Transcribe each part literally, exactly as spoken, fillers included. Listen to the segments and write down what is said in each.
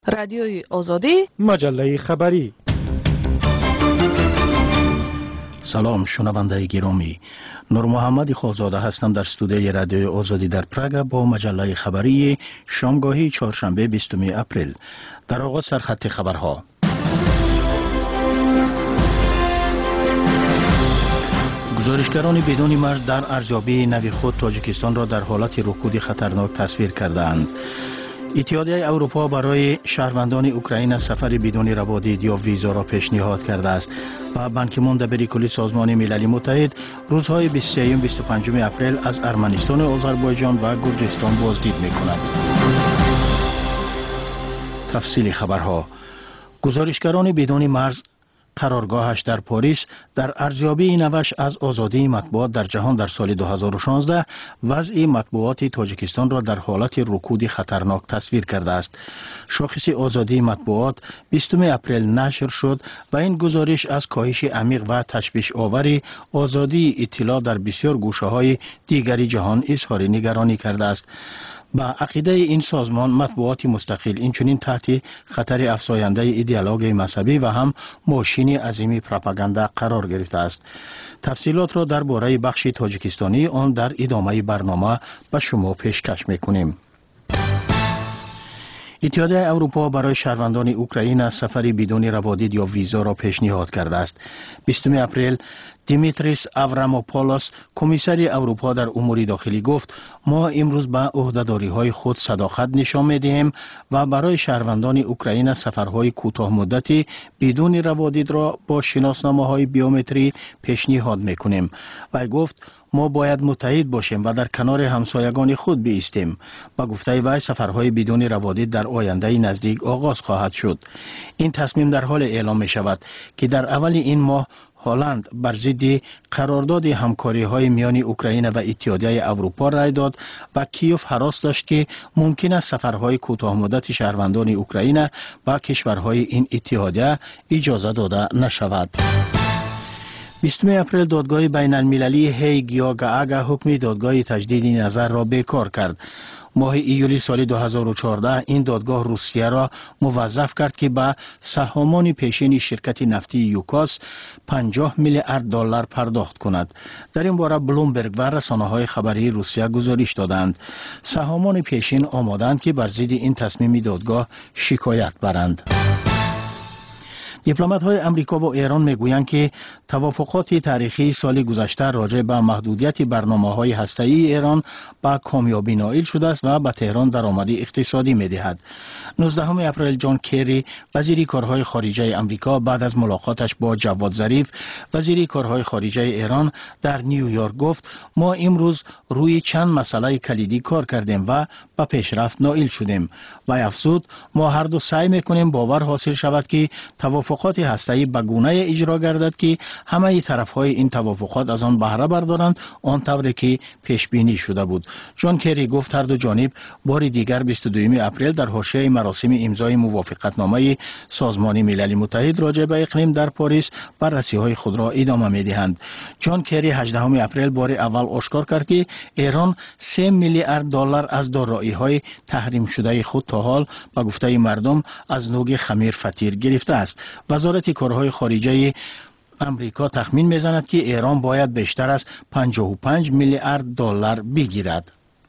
رادیوی آزادی، مجله خبری. سلام شنونده گرامی، نور محمد خوزاده هستم در استودیوی رادیوی آزادی در پراگ با مجله خبری شامگاهی چهارشنبه بیستم اپریل. در آغاز سرخط خبرها. گزارشگران بدون مرز در ارزیابی نوی خود تاجیکستان را در حالت رکود خطرناک تصویر کردند. اتحادیه اروپا برای شهروندان اوکراین سفر بدون روادید یا ویزا را پیشنهاد کرده است و بانکیمون دبیر کلی سازمان ملل متحد روزهای بیست و سه و بیست و پنج اپریل از ارمنستان، آذربایجان و گرجستان بازدید می‌کند. تفصیل خبرها. گزارشگران بدون مرز قرارگاهش در پاریس در ارزیابی نوش از آزادی مطبوعات در جهان در سال دو هزار و شانزده وضع مطبوعات تاجیکستان را در حالت رکود خطرناک تصویر کرده است. شاخص آزادی مطبوعات بیستم اپریل نشر شد و این گزارش از کاهش عمیق و تشویش آور آزادی اطلاع در بسیار گوشه‌های دیگری جهان اظهار نگرانی کرده است. با عقیده این سازمان مطبوعات مستقل اینچنین تحت خطر افزاینده ایدئولوژی مذهبی و هم ماشین عظیم پروپاگاندا قرار گرفته است. تفصیلات را درباره بخش تاجیکستانی آن در ادامه برنامه به شما پیشکش میکنیم. اتحادیه اروپا برای شهروندان اوکراین سفری بدون روادید یا ویزا را پیشنهاد کرده است. بیستم اپریل دیمیتریس آوراموپولوس کمیسر اروپا در امور داخلی گفت ما امروز به عهده‌داری‌های خود صداقت نشان می‌دهیم و برای شهروندان اوکراین سفرهای کوتاه مدتی بدون روادید را با شناسنامه‌های بیومتری پیشنهاد می‌کنیم. و گفت ما باید متحد باشیم و در کنار همسایگان خود بایستیم. با گفته وی سفرهای بدون روادید در آینده نزدیک آغاز خواهد شد. این تصمیم در حال اعلام می شود که در اول این ماه هلند بر ضد قرارداد همکاری های میان اوکراین و اتحادیه اروپا رای داد و کیف هراس داشت که ممکن است سفرهای کوتاه مدت شهروندان اوکراین و کشورهای این اتحادیه اجازه داده نشود. بیستم اپریل دادگاه بین المللی هیگ یا گاگا حکم دادگاه تجدید نظر را بیکار کرد. ماه ایولی سال دو هزار و چهارده این دادگاه روسیه را موظف کرد که به سهامان پیشین شرکت نفتی یوکاس پنجاه میلیارد دلار پرداخت کند. در این باره بلومبرگ و رسانه‌های خبری روسیه گزارش دادند. سهامان پیشین آمادند که بر ضد این تصمیم دادگاه شکایت برند. دیپلمات‌های امریکا و ایران میگویند که توافقات تاریخی سال گذشته راجع به محدودیت برنامه‌های هسته‌ای ایران با کامیابی نائل شده است و به تهران درآمد اقتصادی می‌دهد. نوزدهم اپریل جان کری وزیر کارهای خارجه امریکا بعد از ملاقاتش با جواد ظریف وزیر کارهای خارجه ایران در نیویورک گفت ما امروز روی چند مسئله کلیدی کار کردیم و به پیشرفت نائل شدیم. و افزود ما هر دو سعی می‌کنیم باور حاصل شود که توافقات هسته‌ای به گونه اجرا گردد که همه طرف‌های این توافقات از آن بهره بردارند آنطوری که پیش بینی شده بود. جان کری گفت هر دو جانب بار دیگر بیست و دوم اپریل در حاشیه مراسم امضای موافقتنامه سازمان ملل متحد راجع به اقلیم در پاریس بررسی‌های خود را ادامه می‌دهند. جان کری هجدهم اپریل بار اول آشکار کرد که ایران سه میلیارد دلار از دارایی‌های تحریم شده خود تا حال به گفته مردم از نوع خمیر فطیر گرفته است. وزارت کارهای خارجه امریکا تخمین می‌زند که ایران باید بیشتر از پنجاه و پنج میلیارد دلار بگیرد.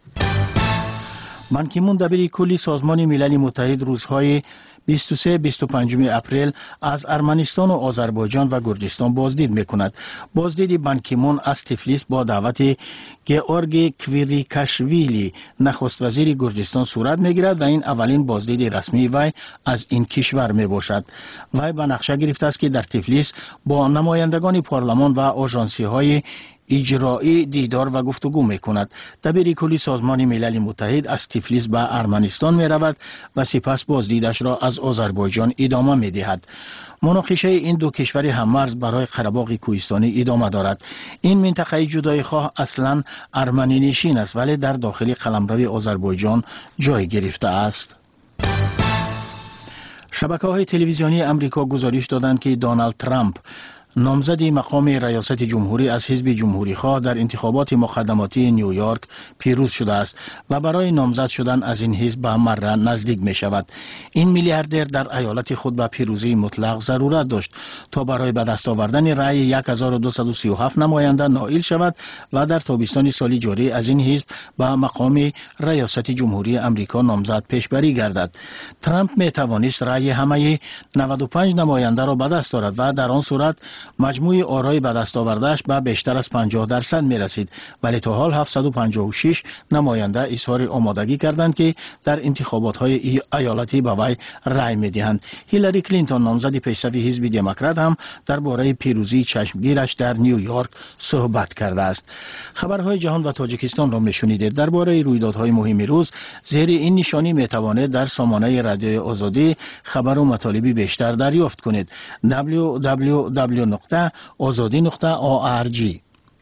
بانکیمون دبیر کلی سازمان ملل متحد روزهای بیست و سه و بیست و پنج اپریل از ارمنستان و آذربایجان و گرجستان بازدید میکند. بازدید بانکیمون از تفلیس با دعوت گئورگ کویریکاشویلی نخست وزیر گرجستان صورت میگیرد و این اولین بازدید رسمی وی از این کشور میباشد. وی به نقشه گرفته است که در تفلیس با نمایندگان پارلمان و آژانسی های اجرایی دیدار و گفتگو میکند. دبیر کلی سازمان ملل متحد از تفلیس به ارمنستان می رود و سپس بازدیدش را از آذربایجان ادامه می دهد. مناقشه این دو کشور هممرز برای قره‌باغ کوهستانی ادامه دارد. این منطقه جدای خواه اصلا ارمنی نشین است ولی در داخل قلمرو آذربایجان جای گرفته است. شبکه‌های تلویزیونی امریکا گزارش دادند که دونالد ترامپ نامزد مقام ریاست جمهوری از حزب جمهوری خواه در انتخابات مقدماتی نیویورک پیروز شده است و برای نامزد شدن از این حزب به مره نزدیک می شود. این میلیاردر در ایالت خود به پیروزی مطلق ضرورت داشت تا برای به دست آوردن رأی هزار و دویست و سی و هفت نماینده نائل شود و در تابستان سال جاری از این حزب به مقام ریاست جمهوری امریکا نامزد پیشبری گردد. ترامپ می توانست رأی همه نود و پنج نماینده را به دست آورد و در آن صورت مجموع آرای به دست آوردهش به بیشتر از پنجاه درصد می رسید، ولی تا حال هفتصد و پنجاه و شش نماینده اظهار آمادگی کردند که در انتخابات های ایالتی به وی رأی می دهند. هیلاری کلینتون نامزد پیشروی حزب دموکرات هم درباره پیروزی چشمگیرش در نیویورک صحبت کرده است. خبرهای جهان و تاجیکستان را می شنیدید. درباره رویدادهای مهم روز زیر این نشانی می توانید در سامانه رادیوی آزادی خبر و مطالبی بیشتر دریافت کنید. دبلیو دبلیو دبلیو نقطه آزادی نقطه او آر جی.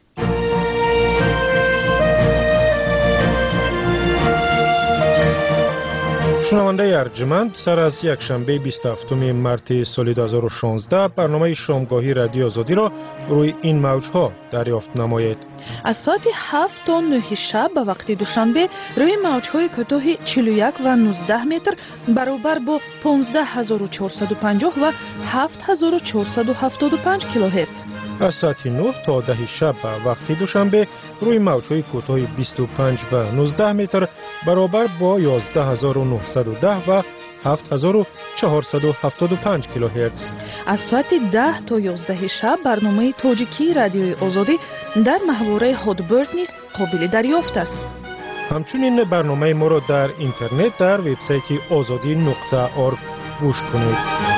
شنونده ارجمند، سر از یک شنبه بیست و هفتم مارس سال دو هزار و شانزده برنامه شامگاهی رادیو آزادی را روی این موجها دریافت نمایید. از ساعت هفت تا نه شب به وقت دوشنبه روی موجهای کوتاه چهل و یک و نوزده متر برابر با پانزده هزار و چهارصد و پنجاه و هفت هزار و چهارصد و هفتاد و پنج کیلوهرتز. از ساعت نه تا ده شب به وقت دوشنبه روی موجهای کوتاه بیست و پنج و نوزده متر برابر با یازده هزار و نهصد و ده و هفت هزار و چهارصد و هفتاد و پنج کیلوهرتز. از ساعت ده تا یازده شب برنامه تاجیکی رادیوی آزادی در محوره هادبرد نیز قابل دریافت است. همچنین برنامه ما را در اینترنت در وبسایت آزادی نقطه org گوش کنید.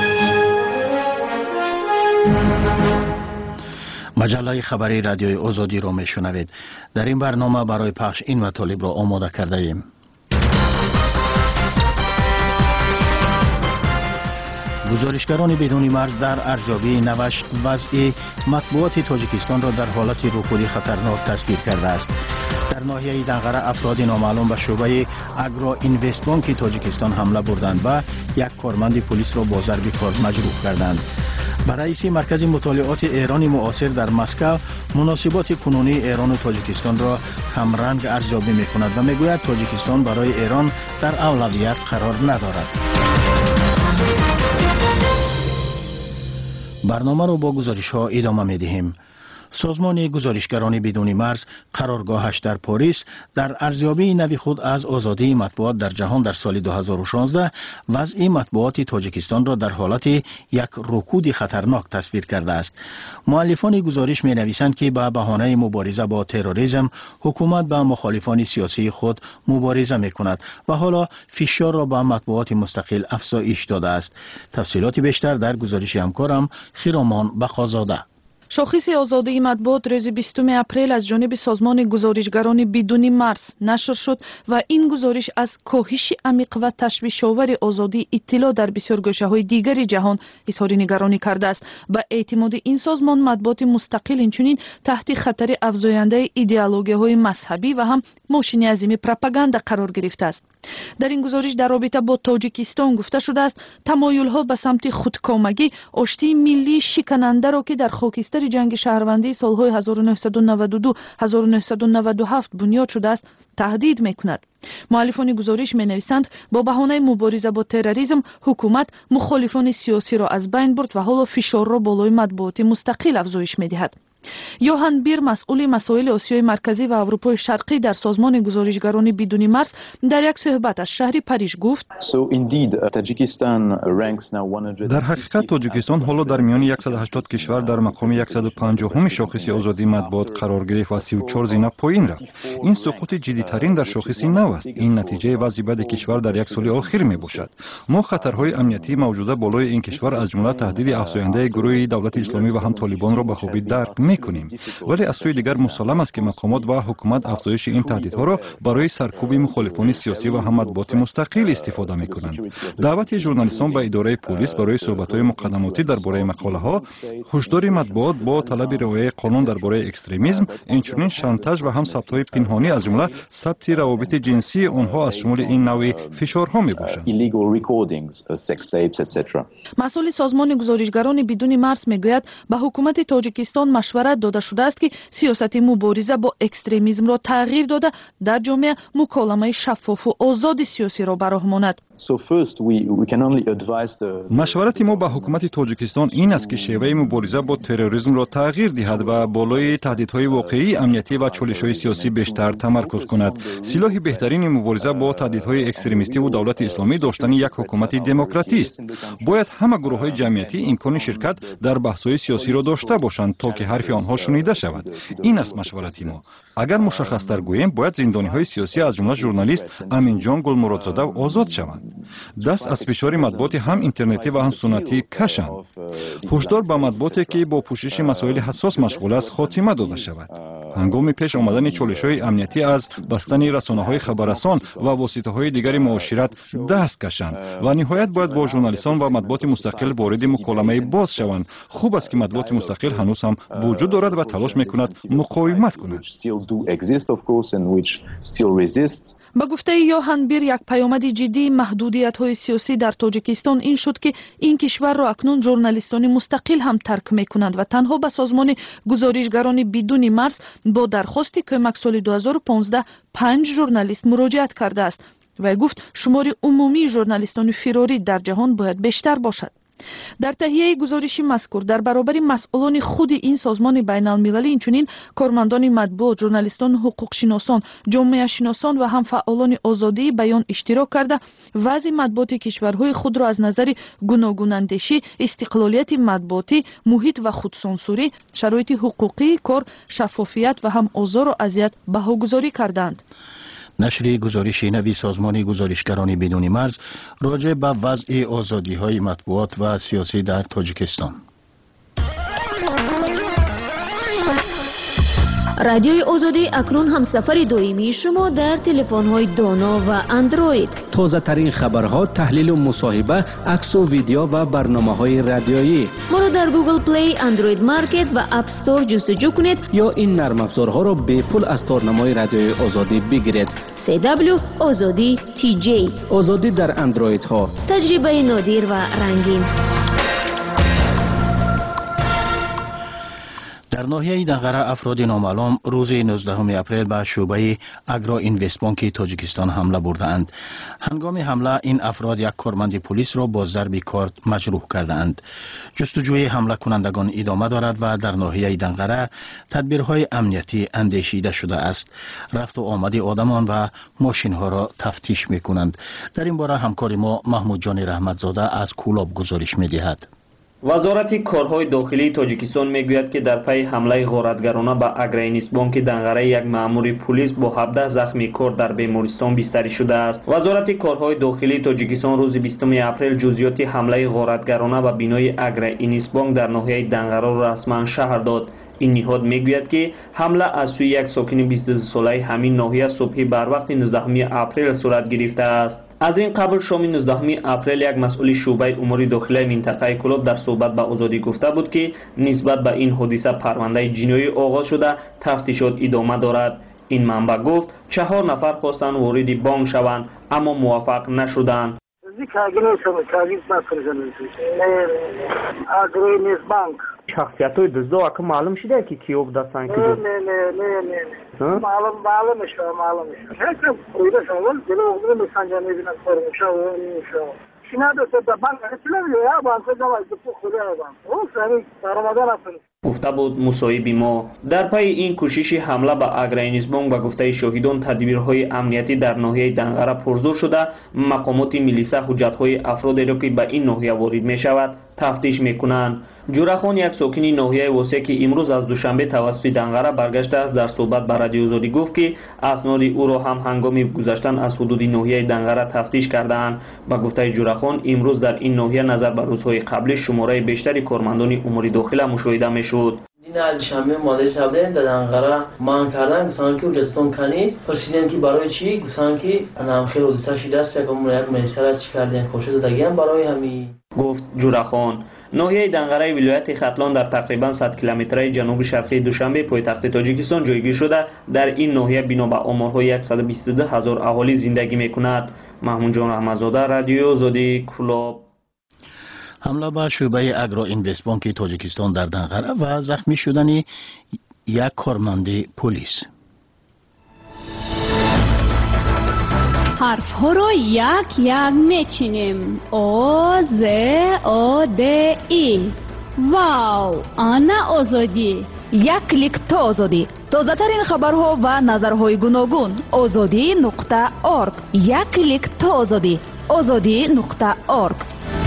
مجله خبری رادیوی آزادی را میشنوید. در این برنامه برای پخش این مطالب را آماده کرده ایم. گزارشگران بدون مرز در ارزیابی نوش وضع مطبوعات تاجیکستان را در حالت رکودی خطرناک تصویر کرده است. در ناحیه دغره افراد نامعلوم به شعبه اگرو اینوست بانک تاجیکستان حمله بردند و یک کارمند پلیس را با ضرب کار مجروح کردند. به رئیس مرکز مطالعات ایران معاصر در مسکو مناسبات کنونی ایران و تاجیکستان را همرنگ ارزیابی می‌کند و می‌گوید تاجیکستان برای ایران در اولویت قرار ندارد. برنامه را با گزارش ها ادامه می دهیم. سازمان گزارشگران بدون مرز قرارگاهش در پاریس در ارزیابی نوی خود از آزادی مطبوعات در جهان در سال دو هزار و شانزده وضع مطبوعات تاجیکستان را در حالت یک رکود خطرناک تصویر کرده است. مؤلفان گزارش می نویسند که به بهانه مبارزه با تروریسم حکومت با مخالفان سیاسی خود مبارزه می کند و حالا فشار را به مطبوعات مستقل افزایش داده است. تفصیلات بیشتر در گزارش همکارم خیرامان بخازاده. شاخص آزادی مطبوعات روز بیستم اپریل از جانب سازمان گزارشگران بدون مرز نشر شد و این گزارش از کاهش عمیق و تشویش‌آور آزادی اطلاع در بسیار گوشه‌های دیگر جهان اظهار نگرانی کرده است. به اعتماد این سازمان مطبوعات مستقل اینچنین تحت خطر افزاینده ایدئولوژی‌های مذهبی و هم ماشین عظیم پروپاگاندا قرار گرفته است. در این گزارش در رابطه با تاجیکستان گفته شده است تمایل‌ها به سمت خودکامگی آشتی ملی شکننده را که در خاکستر جنگ شهروندی سالهای هزار و نهصد و نود و دو هزار و نهصد و نود و هفت بنیاد شده است تهدید می‌کند. مؤلفان گزارش می‌نویسند با بهانه مبارزه با تروریسم حکومت مخالفان سیاسی را از بین برد و حالا فشار را بالای مطبوعات مستقل افزایش می‌دهد. یوهان بیر مسئول مسائل آسیای مرکزی و اروپای شرقی در سازمان گزارشگران بدون مرز در یک صحبت از شهر پاریس گفت در حقیقت تاجیکستان حالا در میان صد و هشتاد کشور در مقام صد و پنجاه شاخص آزادی مطبوعات قرار گرفت و سی و چهار زینه پایین رفت. این سقوط جدی‌ترین در شاخص نو است. این نتیجه وضع بد کشور در یک سال اخیر می باشد. ما خطرهای امنیتی موجوده بالای این کشور از جمله تهدید افزاینده گروه دولت اسلامی و هم طالبان را به خوبی درک می میکنیم. ولی از سوی دیگر مسلم است که مقامات و حکومت افزایش این تهدیدها را برای سرکوب مخالفان سیاسی و هم مطبوعات مستقل استفاده میکنند. دعوت ژورنالیستان به اداره پلیس برای صحبت‌های مقدماتی درباره مقاله‌ها، هشدار مطبوعات با طلب رعایت قانون درباره اکستریمیسم، اینچنین شانتاژ و هم ثبت‌های پنهانی از جمله ثبت روابط جنسی آنها از شمول این نوع فشارها میباشند. مسئول سازمان گزارشگران بدون مرز میگوید به حکومت تاجیکستان مشورت داده شده است که سیاست مبارزه با اکستریمیسم را تغییر داده در جامعه مکالمه شفاف و آزاد سیاسی را براه ماند. مشورت ما به حکومت تاجیکستان این است که شیوه مبارزه با تروریسم را تغییر دهد و بالای تهدیدهای واقعی امنیتی و چالش‌های سیاسی بیشتر تمرکز کند. سلاح بهترین مبارزه با تهدیدهای اکستریمیستی و دولت اسلامی داشتن یک حکومت دموکراتی است. باید همه گروه‌های جمعیتی امکان شرکت در بحث‌های سیاسی را داشته باشند تا که حرف آنها شنیده شود. این است مشورت ما. اگر مشخص‌تر گوییم باید زندانی‌های سیاسی از جمله ژورنالیست امین جان گلمرادزاده آزاد شوند. دست از فشار مطبوعات هم اینترنتی و هم سنتی کشند. هشدار به مطبوعاتی که با پوشش مسائل حساس مشغول است خاتمه داده شود. هنگام پیش آمدن چالش‌های امنیتی از بستن رسانه‌های خبررسان و واسطه‌های دیگر معاشرت دست کشند و نهایت باید با ژورنالیستان و مطبوعات مستقل وارد مکالمه باز شوند. خوب است که مطبوعات مستقل هنوز هم وجود دارد و تلاش می‌کند مقاومت کند. با گفته یوهان بیر، یک پیامد جدی محدودیت‌های سیاسی در تاجیکستان این شد که این کشور را اکنون ژورنالیستان مستقل هم ترک می‌کنند و تنها به سازمان گزارشگران بدون مرز با درخواست کمک سال دو هزار و پانزده پنج ژورنالیست مراجعت کرده است و گفت شمار عمومی ژورنالیستان فراری در جهان باید بیشتر باشد. در تهیه گزارشی مذکور در برابر مسئولان خود این سازمان بین المللی اینچنین کارمندان مطبوعات، ژورنالیستان، حقوق شناسان، جامعه شناسان و هم فعالان آزادی بیان اشتراک کرده وضع مطبوعات کشورهای خود را از نظر گوناگون اندیشی، استقلالیت مطبوعاتی، محیط و خودسانسوری، شرایط حقوقی کار، شفافیت و هم آزار و اذیت بهاگذاری کردند. نشر گزارش نوی سازمان گزارشگران بدون مرز راجع به وضع آزادی‌های مطبوعات و سیاسی در تاجیکستان. رادیوی آزادی اکنون هم سفر دائمی شما در تلفن‌های دانا و اندروید. تازه ترین خبرها، تحلیل و مصاحبه، عکس و ویدیو و برنامه‌های رادیویی. ما را در گوگل پلی، اندروید مارکت و اپ استور جستجو کنید یا این نرم افزارها را به پول از تارنمای رادیوی آزادی بگیرید. سی دبلیو آزادی تی جی. آزادی در اندروید ها. تجربه نادر و رنگین. در ناحیه دنقره افراد نامعلوم روز نوزدهم اپریل به شعبه اگرا اینوست بانک تاجیکستان حمله بردند. هنگام حمله این افراد یک کارمند پلیس را با ضرب کارت مجروح کردند. جستجوی حمله کنندگان ادامه دارد و در ناحیه دنقره تدبیرهای امنیتی اندیشیده شده است. رفت و آمد آدمان و ماشین ها را تفتیش می کنند. در این باره همکار ما محمود جان رحمتزاده از کولاب گزارش می دهد. وزارت کارهای داخلی تاجیکستان میگوید که در پی حمله غارتگرانه به اگرا اینوست بانک دنقره یک مأمور پلیس با هفده زخمی کار در بیمارستان بستری شده است. وزارت کارهای داخلی تاجیکستان روز بیستم اپریل جزئیات حمله غارتگرانه به بینای اگرا اینوست بانک در ناحیه دنقره را رسما شهر داد. این نهاد میگوید که حمله از سوی یک ساکن بیست و دو ساله همین ناحیه صبح بر وقت نوزدهم اپریل صورت گرفته است. از این قبل شام نوزدهم اپریل یک مسئول شعبه امور داخلی منطقه کولاب در صحبت به آزادی گفته بود که نسبت به این حادثه پرونده جنایی آغاز شده، تفتیشات ادامه دارد. این منبع گفت چهار نفر خواستند وارد بانک شوند اما موفق نشدند. شخصیت های دزدا که معلوم شده که کیو بودن که نه نه نه نه نه معلوم معلوم میشه معلوم میشه هیچ کویده شامل دل اوغرو میسنجا میبینن فرموشه و میشه شینا دو تا بانک هستن یا بانک جواب تو خوده بانک او سری رمضان اصلا گفته بود مصاحب ما. در پی این کوشش حمله به اگرا اینوست بانک و گفته شاهدان تدبیرهای امنیتی در ناحیه دنقره پرزور شده، مقامات ملیسا حجتهای افرادی را که به این ناحیه وارد می شود تفتیش می کنند. جورخان یک ساکن ناحیه واسه که امروز از دوشنبه توسط دنقره برگشته است در صحبت با رادیو آزادی گفت که اسناد او را هم هنگام گذشتن از حدود ناحیه دنقره تفتیش کردند. با گفته جورخان امروز در این ناحیه نظر به روزهای قبلی شماره بیشتری کارمندان امور داخلی مشاهده می‌شد. این الشنبه ماده شبده در انقره مان کردن گفتن که وجودتون کنی پرسیدن که برای چی گفتن که نام خیر حدیثه شده است یک عمر یک میسر چی کردن کوشش دادگیم برای همین گفت جورخان. ناحیه دنقره ولایت ختلان در تقریبا صد کیلومتری جنوب شرقی دوشنبه پایتخت تاجیکستان جایگیر شده. در این ناحیه بنا به آمارهای صد و بیست و دو هزار اهالی زندگی میکند. محمود جان احمدزاده، رادیو آزادی کلاب. حمله به شعبه اگرو اینوست بانک تاجیکستان در دنقره و زخمی شدن یک کارمند پلیس. حرف ها را یک یک میچینیم. او ز او د ای. واو، آنا آزادی. یک کلیک تا آزادی. تازه ترین خبرها و نظرهای گوناگون. آزادی نقطه ارگ. یک کلیک تا آزادی. آزادی نقطه ارگ.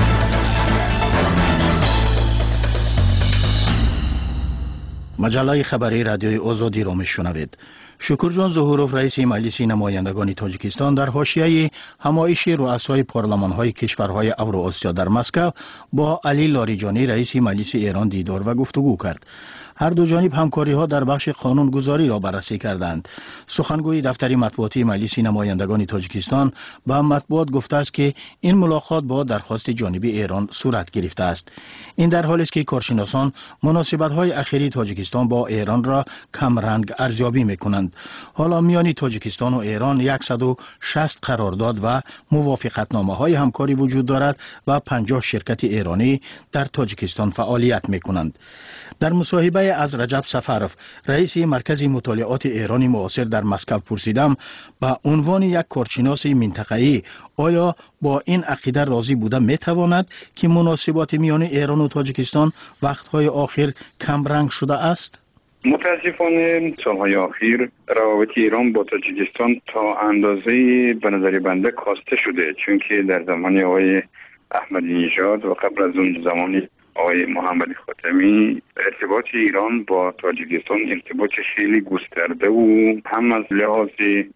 مجله خبری رادیوی آزادی را میشنوید. شکرجان ظهوروف رئیس مجلس نمایندگان تاجیکستان در حاشیه همایش رؤسای پارلمان‌های کشورهای اوراسیا در مسکو با علی لاریجانی رئیس مجلس ایران دیدار و گفتگو کرد. هر دو جانب همکاری‌ها در بخش قانونگذاری را بررسی کردند. سخنگوی دفتر مطبوعاتی مجلس نمایندگان تاجیکستان به مطبوعات گفته است که این ملاقات با درخواست جانبی ایران صورت گرفته است. این در حالی است که کارشناسان مناسبت‌های اخیری تاجیکستان با ایران را کمرنگ ارزیابی می‌کنند. حالا میان تاجیکستان و ایران صد و شصت قرارداد و موافقتنامه‌های همکاری وجود دارد و پنجاه شرکت ایرانی در تاجیکستان فعالیت می‌کنند. در مصاحبه از رجب سفروف رئیس مرکز مطالعات ایرانی معاصر در مسکو پرسیدم به عنوان یک کارشناس منطقه‌ای آیا با این عقیده راضی بوده میتواند که مناسبات میان ایران و تاجیکستان وقت‌های آخر کم رنگ شده است؟ متاسفانه سالهای اخیر روابط ایران با تاجیکستان تا اندازه به نظر بنده کاسته شده، چون که در زمان آقای احمدی نژاد و قبل از اون زمان آقای محمد خاتمی ارتباط ایران با تاجیکستان ارتباط خیلی گسترده و هم از لحاظ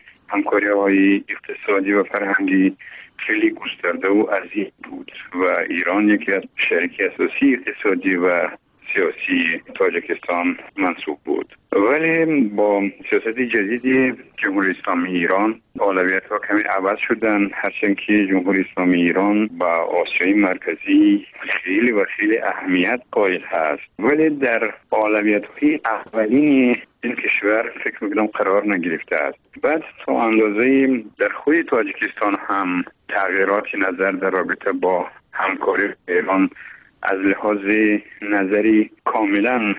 همکاری‌های اقتصادی و فرهنگی خیلی گسترده و عظیم بود و ایران یکی از شریک اساسی اقتصادی و سیاسی تاجیکستان منصوب بود. ولی با سیاست جدید جمهوری اسلامی ایران اولویت ها کمی عوض شدن، هرچند که جمهوری اسلامی ایران با آسیای مرکزی خیلی و خیلی اهمیت قائل هست، ولی در اولویت های اولین این کشور فکر میکنم قرار نگرفته است. بعد تا اندازه در خود تاجیکستان هم تغییراتی نظر در رابطه با همکاری ایران از لحاظ نظری کاملا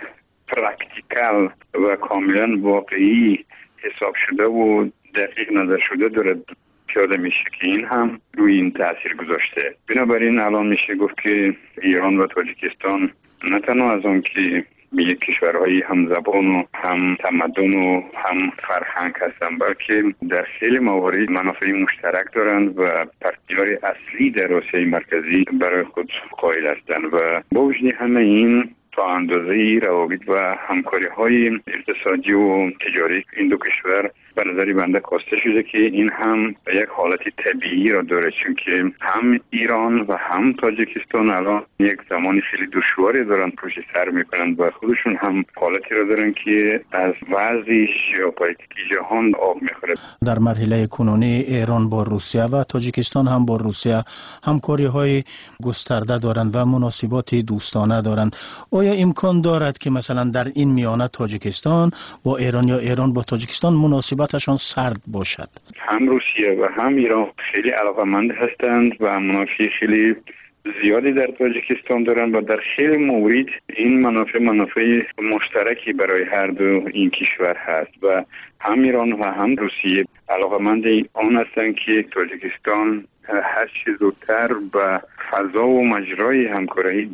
پرکتیکال و کاملا واقعی حساب شده و دقیق نظر شده دارد پیاده میشه که این هم روی این تاثیر گذاشته. بنابراین الان میشه گفت که ایران و تاجیکستان نه تنها از آن که به یک کشورهای هم زبان و هم تمدن و هم فرهنگ هستند، بلکه در خیلی موارد منافع مشترک دارند و پارتنر اصلی در آسیای مرکزی برای خود قائل هستند و با وجود همه این تا اندازه‌ای روابط و همکاری‌های اقتصادی و تجاری این دو کشور به نظر بنده کاسته شده که این هم یک حالت طبیعی را داره، چون که هم ایران و هم تاجیکستان الان یک زمانی خیلی دشواری دارن پشت سر میکنن و خودشون هم حالتی را دارن که از وضع ژئوپلیتیک جهان آب میخوره. در مرحله کنونی ایران با روسیه و تاجیکستان هم با روسیه همکاری‌های گسترده دارند و مناسبات دوستانه دارند. آیا امکان دارد که مثلا در این میانه تاجیکستان با ایران یا ایران با تاجیکستان مناسبتشان سرد باشد؟ هم روسیه و هم ایران خیلی علاقمند هستند و منافع خیلی زیادی در تاجیکستان دارند و در خیلی مورد این منافع منافع مشترکی برای هر دو این کشور هست و هم ایران و هم روسیه علاقمند آن هستند که تاجیکستان هر چه زودتر به فضا و مجرای همکاری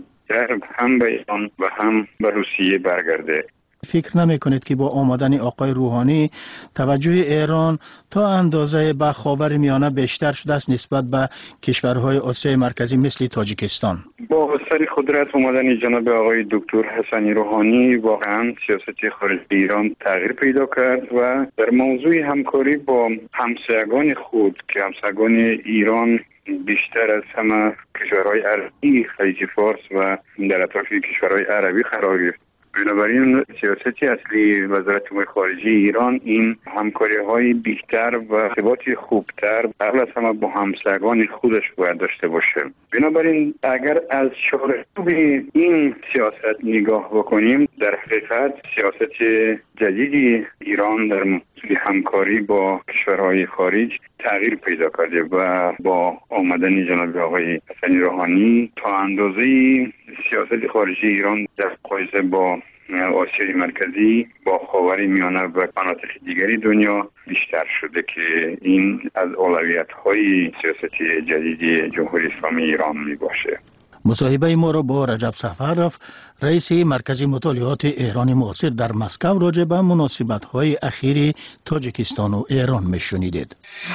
هم به ایران و هم به روسیه برگرده. فکر نمی کنید که با آمدن آقای روحانی توجه ایران تا اندازه به خاورمیانه بیشتر شده است نسبت به کشورهای آسیای مرکزی مثل تاجیکستان؟ با اثر قدرت آمدن جناب آقای دکتر حسنی روحانی واقعا سیاست خارجی ایران تغییر پیدا کرد و در موضوع همکاری با همسایگان خود که همسایگان ایران بیشتر از همه کشورهای عربی خلیج فارس و در اطراف کشورهای عربی قرار گرفت بنابراین سیاست اصلی وزارت امور خارجه ایران این همکاری های بیشتر و ارتباط خوبتر قبل از همه با همسایگان خودش باید داشته باشه. بنابراین اگر از چارچوب این سیاست نگاه بکنیم، در حقیقت سیاست جدیدی ایران در موضوع همکاری با کشورهای خارج تغییر پیدا کرده و با آمدن جناب آقای حسن روحانی تا اندازه سیاست خارجی ایران در مقایسه با آسیای مرکزی، با خاور میانه و مناطق دیگری دنیا بیشتر شده که این از اولویت‌های سیاست جدید جمهوری اسلامی ایران می باشه. مصاحبه ما را با رجب سفرов رئیس مرکز مطالعات ایران معاصر در مسکو راجع به مناسبت‌های اخیر تاجیکستان و ایران میشنیدید.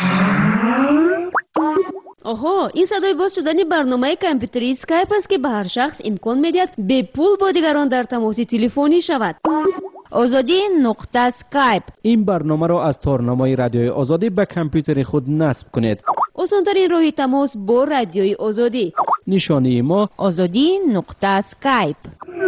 آها، این صدای باز شدن برنامه کامپیوتری اسکایپ است که به هر شخص امکان میدهد به پول با دیگران در تماس تلفنی شود. آزادی نقطه اسکایپ. این برنامه را از تارنمای رادیوی آزادی به کامپیوتر خود نصب کنید. آسان‌ترین راه تماس با رادیوی آزادی. نشانی ما آزادی نقطه اسکایپ.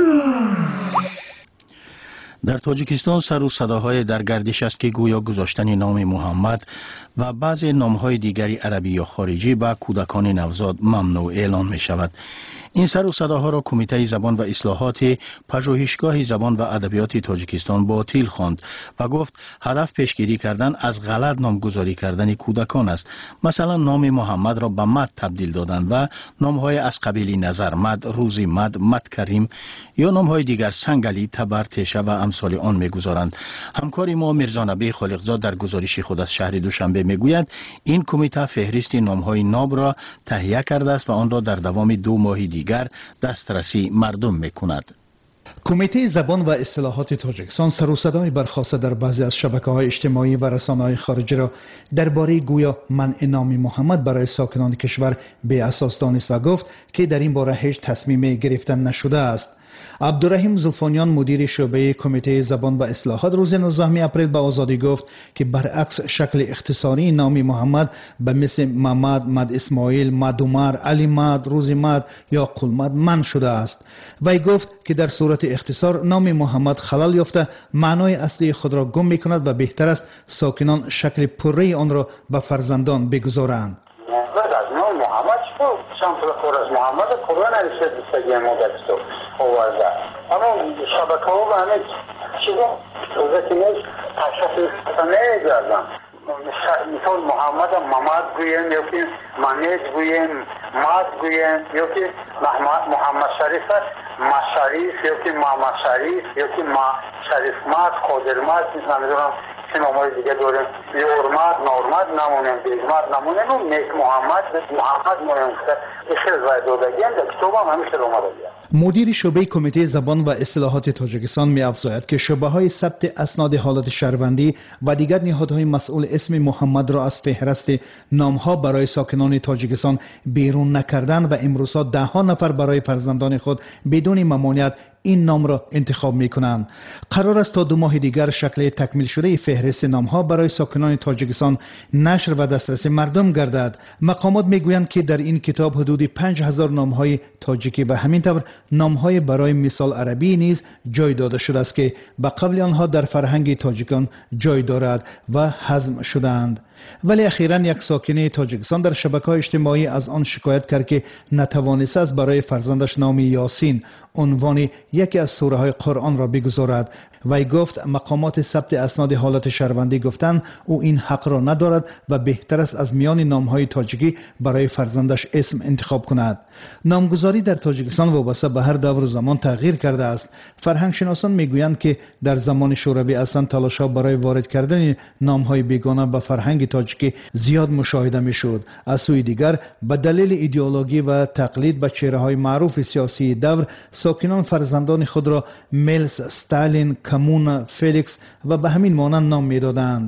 در تاجیکستان سر و صداهای در گردش است که گویا گذاشتن نام محمد و بعضی نامهای دیگری عربی یا خارجی به کودکان نوزاد ممنوع اعلان می شود. این سر و صداها را کمیته زبان و اصلاحات پژوهشگاه زبان و ادبیات تاجیکستان باطل خواند و گفت هدف پیشگیری کردن از غلط نامگذاری کردن کودکان است. مثلا نام محمد را به مد تبدیل دادن و نامهای از قبیل نظر مد، روزی مد، مد کریم یا نامهای دیگر سنگلی، تبر، تشه و امثال آن میگذارند. همکار ما میرزا نبی خالقزاد در گزارش خود از شهر دوشنبه میگوید این کمیته فهرست نامهای ناب را تهیه کرده است و آن را در دوام دو ماه دیگر دسترسی مردم میکند. کمیته زبان و اصطلاحات تاجیکستان سر و صدای برخاسته در بعضی از شبکه‌های اجتماعی و رسانه‌های خارجی را درباره گویا منع نام محمد برای ساکنان کشور بی اساس دانست و گفت که در این باره هیچ تصمیمی گرفتن نشده است. عبدالرحیم زلفانیان مدیر شعبه کمیته زبان و اصلاحات روز نوزدهم اپریل به آزادی گفت که برعکس شکل اختصاری نام محمد به مثل محمد، مد اسماعیل، مد عمر، علی مد، روزی مد یا قلمد منع شده است. وی گفت که در صورت اختصار نام محمد خلل یافته معنای اصلی خود را گم می‌کند و بهتر است ساکنان شکل پره آن را به فرزندان بگذارند. نام محمد شو شامل خورز محمد قرآن ارشد سگی مدت شو آورده اما شبکه ها و همه چیزا وقتی نیست تشخیص نمی‌دادن. مثال محمد محمد گویم یا که منیج گویم ماد گویم یا که محمد شریف است ما شریف یا که محمد شریف یا که ما شریف ماد قادر ماد نمیدونم چه نامهای دیگه داریم یا ارماد نورماد نمونیم بیزماد نمونیم و نیک محمد محمد مونیم که اشل باید دادگی هم در کتاب هم همیشه رو مدادی. مدیر شعبه کمیته زبان و اصطلاحات تاجیکستان می افزاید که شعبه های ثبت اسناد حالت شهروندی و دیگر نهادهای مسئول اسم محمد را از فهرست نامها برای ساکنان تاجیکستان بیرون نکردن و امروزها ده ها نفر برای فرزندان خود بدون ممانعت این نام را انتخاب می کنند. قرار است تا دو ماه دیگر شکل تکمیل شده فهرست نامها برای ساکنان تاجیکستان نشر و دسترس مردم گردد. مقامات می گویند که در این کتاب حدود پنج هزار نامهای تاجیکی و همین طور نامهای برای مثال عربی نیز جای داده شده است که به قبل آنها در فرهنگ تاجیکان جای دارد و هضم شدند. ولی اخیراً یک ساکن تاجیکستان در شبکه‌های اجتماعی از آن شکایت کرد که نتوانسته است برای فرزندش نام یاسین عنوان یکی از سوره های قرآن را بگذارد. وی گفت مقامات ثبت اسناد حالت شهروندی گفتند او این حق را ندارد و بهتر است از میان نامهای تاجیکی برای فرزندش اسم انتخاب کند. نامگذاری در تاجیکستان وابسته به هر دور و زمان تغییر کرده است. فرهنگ شناسان میگویند که در زمان شوروی اصلا تلاش‌ها برای وارد کردن نامهای بیگانه به فرهنگ تاجیکی زیاد مشاهده میشد. از سوی دیگر به دلیل ایدئولوژی و تقلید به چهره‌های معروف سیاسی دور ساکنان فرزندان خود را میلس، استالین، کمون، فلیکس و به همین مانند نام میدادند.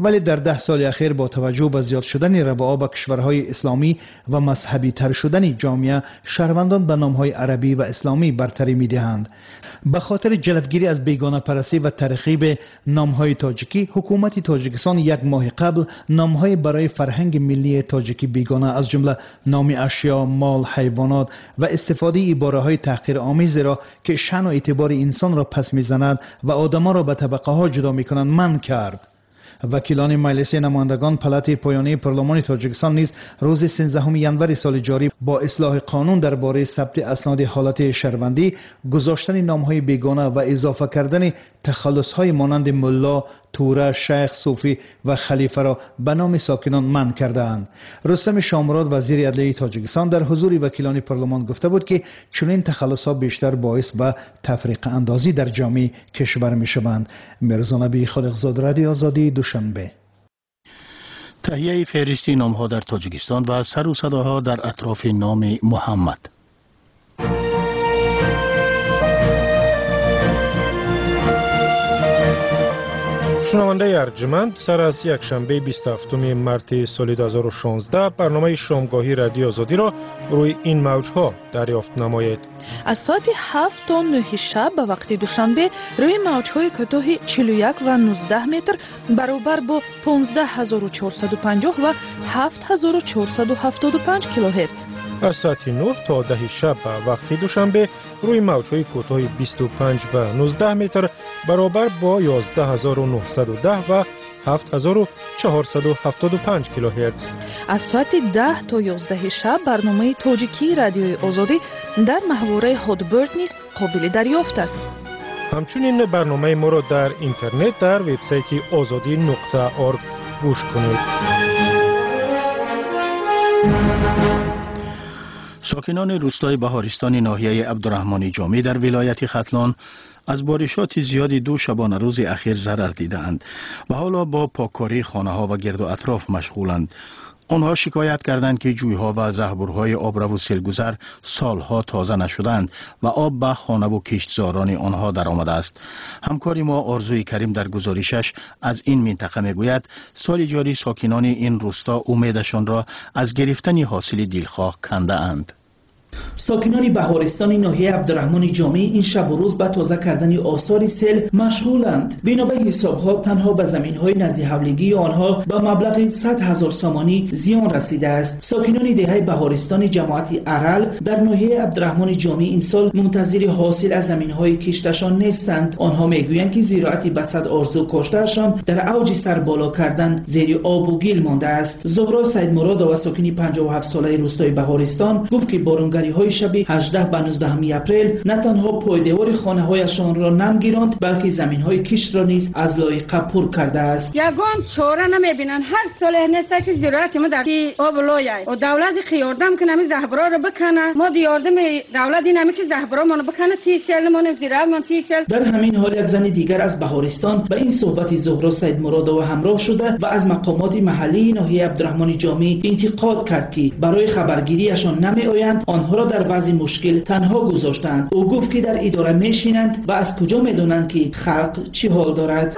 ولی در ده سال اخیر با توجه به زیاد شدن رواعا به کشورهای اسلامی و مذهبی تر شدن جامعه، شهروندان به نامهای عربی و اسلامی برتری می‌دهند. به خاطر جلوگیری از بیگانه پرستی و ترغیب نامهای تاجیکی، حکومت تاجیکستان یک ماه قبل نامهای برای فرهنگ ملی تاجیکی بیگانه از جمله نام اشیا، مال، حیوانات و استفاده عباره‌های تحقیرآمیز را که شأن و اعتبار انسان را پس می‌زند و آدم‌ها را به طبقه‌ها جدا می‌کنند منع کرد. وکیلان مجلس نمایندگان پلات پایانی پارلمان تاجیکستان نیز روز سیزدهم ژانویه سال جاری با اصلاح قانون درباره ثبت اسناد حالت شهروندی، گذاشتن نام‌های بیگانه و اضافه کردن تخلص‌های مانند ملا، توره، شیخ، صوفی و خلیفه را به نام ساکنان منع کردند. رستم شامراد وزیر عدلیه تاجیکستان در حضور وکیلان پارلمان گفته بود که چنین تخلص‌ها بیشتر باعث به تفریق اندازی در جامعه کشور می‌شوند. مرزا نبی خالقزاد، رادیو آزادی، دوشنبه. تهیه فهرستی نام‌ها در تاجیکستان و سر و صداها در اطراف نام محمد. شنونده ارجمند، سر از یک شنبه بیست و هفتم مارس سال دو هزار و شانزده برنامه شامگاهی رادیو آزادی را روی این موجها دریافت نمایید. از ساعت هفت تا نه شب به وقت دوشنبه روی موجهای کوتاه چهل و یک و نوزده متر برابر با پانزده هزار و چهارصد و پنجاه و هفت هزار و چهارصد و هفتاد و پنج کیلوهرتز. از ساعت نه تا ده شب به وقت دوشنبه روی موجهای کوتاه بیست و پنج و نوزده متر برابر با یازده هزار و نهصد و ده و هفت هزار و چهارصد و هفتاد و پنج کیلوهرتز. از ساعت ده تا یازده شب برنامه تاجیکی رادیوی آزادی در محوره هادبرد نیز قابل دریافت است. همچنین برنامه ما را در اینترنت در وبسایت آزادی نقطه اورگ گوش کنید. ساکنان روستای بهارستان ناحیه عبدالرحمن جامی در ولایت ختلان از بارشات زیادی دو شبانه روز اخیر ضرر دیدند و حالا با پاککاری خانه‌ها و گرد و اطراف مشغولند. آنها شکایت کردند که جویها و زهبورهای آبرو و سیلگذر سالها تازه نشدند و آب به خانه و کشتزاران آنها در آمده است. همکاری ما آرزوی کریم در گزارشش از این منطقه میگوید سال جاری ساکنان این روستا امیدشان را از گرفتن حاصل دلخواه کنده اند. ساکنان بهارستان ناحیه عبدالرحمن جامی این شب و روز به تازه کردن آثار سیل مشغولند. بنا به حسابها تنها به زمین‌های نزد حولگی آنها به مبلغ صد هزار سامانی زیان رسیده است. ساکنان دهه بهارستان جماعت ارل در ناحیه عبدالرحمن جامی این سال منتظر حاصل از زمین‌های کشتشان نیستند. آنها میگویند که زراعت به صد آرزو کاشتهشان در اوج سر بالا کردن زیر آب و گل مانده است. زهرا سید مراد و ساکن پنجاه و هفت ساله روستای بهارستان گفت که بارانگری های شب هجده به نوزده اپریل نه تنها پایدوار خانه هایشان را نم گیراند بلکه زمین های کشت را نیز از لایقه پر کرده است. یگان چاره نمیبینن. هر سال نیست که زراعت ما در آب لایه و دولت خیاردم که نمی زهبرا رو بکنه. ما دیاردم دولت نمی که زهبرا ما بکنه تی سال ما زراعت ما تی سال. در همین حال یک زن دیگر از بهارستان به این صحبت زهرا سید مراد و همراه شده و از مقامات محلی ناحیه عبدالرحمن جامی انتقاد کرد که برای خبرگیریشان نمی آیند، آنها را در وضع مشکل تنها گذاشتند. او گفت که در اداره میشینند و از کجا میدونند که خلق چی حال دارد.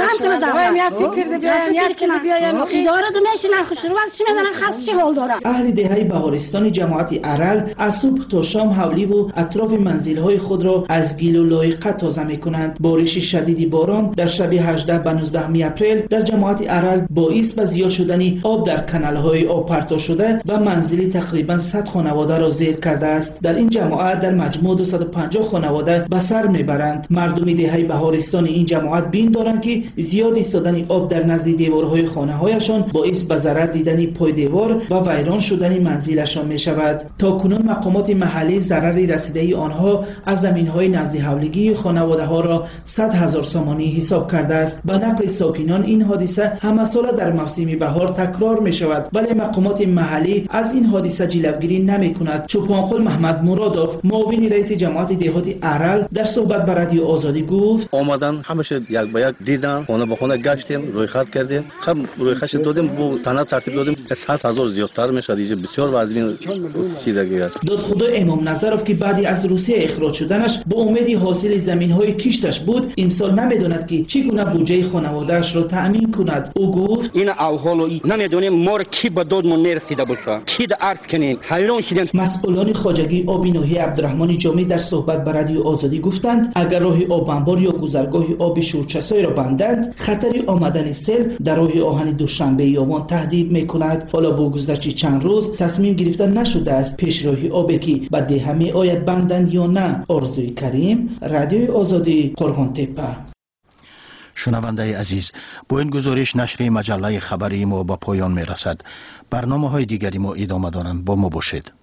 اهل دهه بهارستان جماعت ارل از صبح تا شام حولی و اطراف منزل‌های خود را از گل و لایقه تازه میکنند. بارش شدید باران در شب هجده به نوزده اپریل در جماعت ارل باعث به زیاد شدن آب در کانال‌های آب پرتاب شده و منزل تقریبا صد خانواده را زیر کرده است. در این جماعت در مجموع دویست و پنجاه خانواده به سر میبرند. مردم دهه بهارستان این جماعت بین دارند که زیاد ایستادن آب در نزد دیوارهای خانه هایشان باعث به ضرر دیدن پای دیوار و ویران شدن منزلشان می شود. تا کنون مقامات محلی ضرری رسیده آنها از زمین‌های نزد حولگی خانواده ها را صد هزار سامانی حساب کرده است. به نقل ساکنان این حادثه همه ساله در موسم بهار تکرار می شود، ولی مقامات محلی از این حادثه جلوگیری نمی کند. چوپان آقای محمد مرادov معاون رئیس جماعت دهاتی ارل در صحبت با رادیو آزادی گفت آمدن همیشه یک به یک دیدن، خانه به خانه گشتیم، رویخط کردیم، خب رویخط دادیم، بو تنه ترتیب دادیم، صد هزار زیادتر میشه، دیگه بسیار وزین چیزی است. دادخدا امام نظرов که بعد از روسیه اخراج شدنش به امید حاصل زمین‌های کشتش بود، امسال نمیداند که چگونه بودجه خانواده‌اش را تأمین کند. او گفت این احوالو نمیدونیم ما کی به دادمون نرسیده باشه، کی در عرض کنیم، حیران شدیم. مسئولان خواجگی آب نوحی عبدالرحمن جامی در صحبت با رادیو آزادی گفتند اگر راه آب انبار یا گذرگاه آب شورچسای را بندند، خطر آمدن سیل در راه آهن دوشنبه یابان تهدید میکند. حالا با گذشت چند روز تصمیم گرفته نشده است پیشراه آبی که به دهه می آید بندند یا نه. آرزوی کریم، رادیو آزادی، قرغان تپه. شنونده عزیز، با این گزارش نشر مجله خبری ما به پایان می رسد. برنامه های دیگری ما ادامه دارند. با ما باشید.